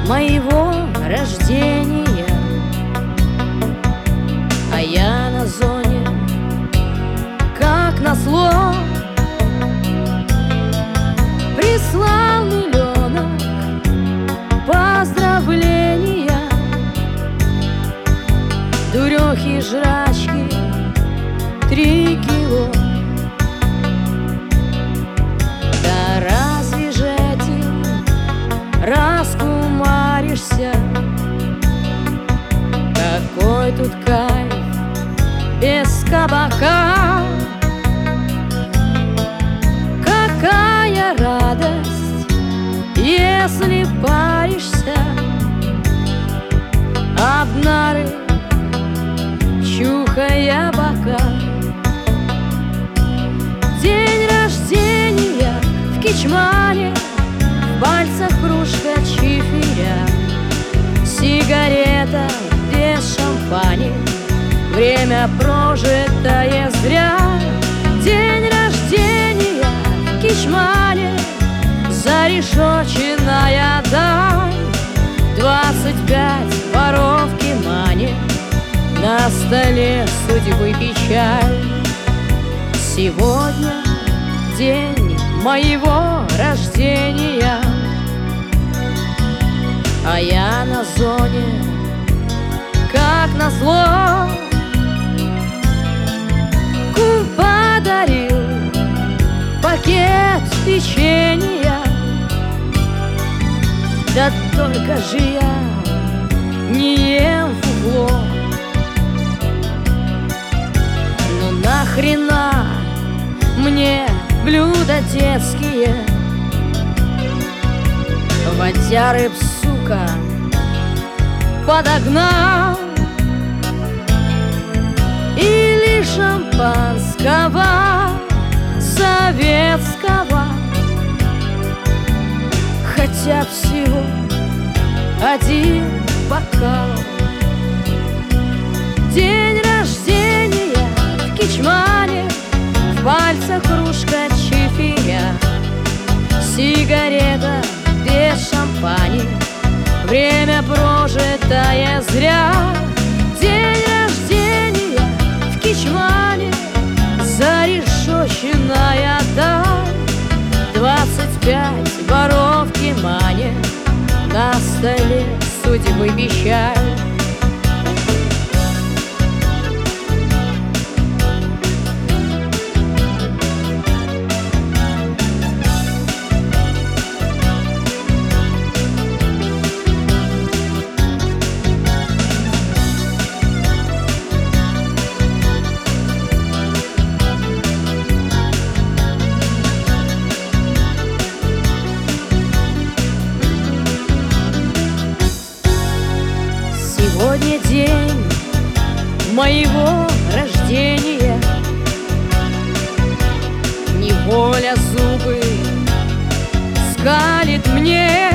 моего рождения, а я на зоне, как назло. Прислал миллионов поздравления, дурехи, жрачки 3 кило. Да разве же этим раскумаришься? Какой тут кайф без кабака? Какая радость, если паришься об нары, чухая бока. День рождения в Кичмане, в пальцах кружка чифиря, сигарета без шампани, время прожитое зря. День рождения в Кичмане, зарешоченная даль, 25 воровки мани, на столе судьбы печаль. Сегодня день моего рождения, а я на зоне, как назло. Кум подарил пакет печенья, да только же я не ем фуфло. Ну нахрена мне блюда детские, водяры б, сука, подогнал. Или шампанского советского, хотя всего 1 бокал. День рождения в Кичмане, в пальцах кружка чифиря, сигарета без шампани, время прожитое зря. День рождения в Кичмане, зарешоченная даль, 25 воровки мани, на столе судьбы печаль. Сегодня день моего рождения, неволя зубы скалит мне.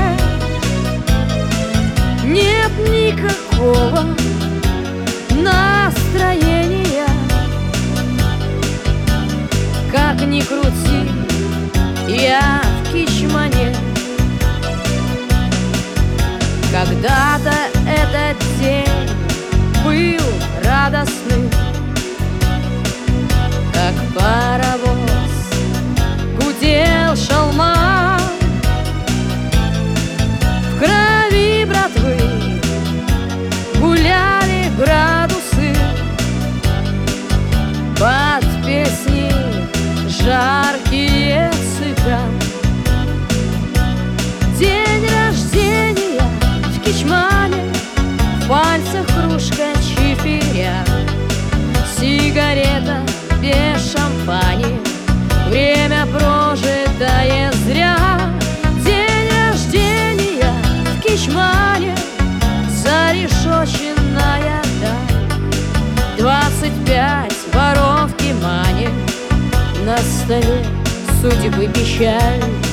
Нет никакого настроения, как ни крути, я в Кичмане. Когда-то этот день был радостным, как паровоз гудел шалма. В крови братвы гуляли градусы, под песни жаркие цыган. День рождения в Кичмане, в пальцах кружка чифиря, сигарета без шампани, время прожитое зря. День рождения в Кичмане, зарешоченная даль, 25 воровки мани, на столе судьбы печаль.